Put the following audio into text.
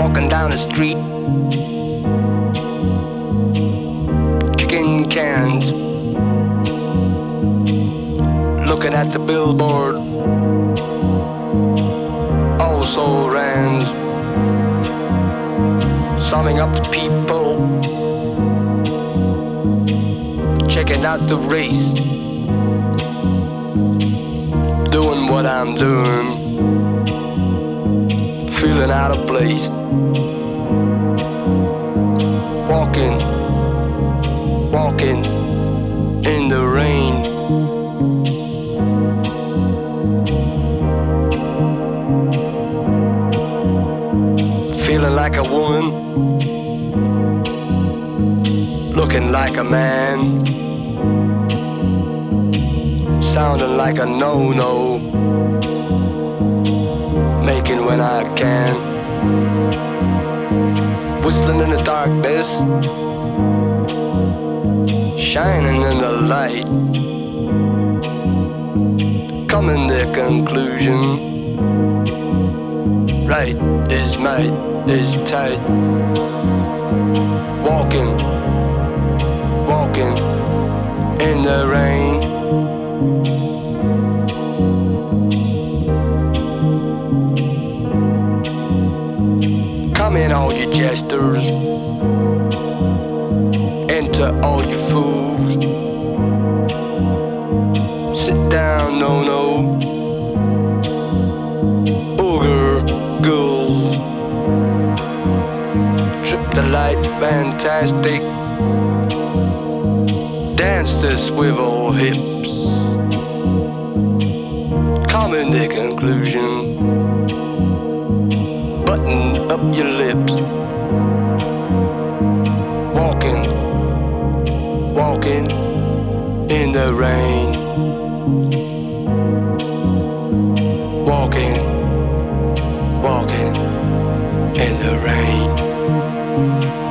walking down the street, chicken cans, looking at the billboard, also ran, summing up the people, checking out the race, doing what I'm doing, feeling out of place, walking in the rain. Feeling like a woman, looking like a man, sounding like a no-no, making when I can, whistling in the darkness, shining in the light, coming to conclusion, right is might is tight, walking in the rain. Come in, all you jesters, enter all you fools, sit down, no, ogre ghouls, trip the light, fantastic, dance the swivel hips, come in the conclusion, button up your lips, walking in the rain, walking in the rain.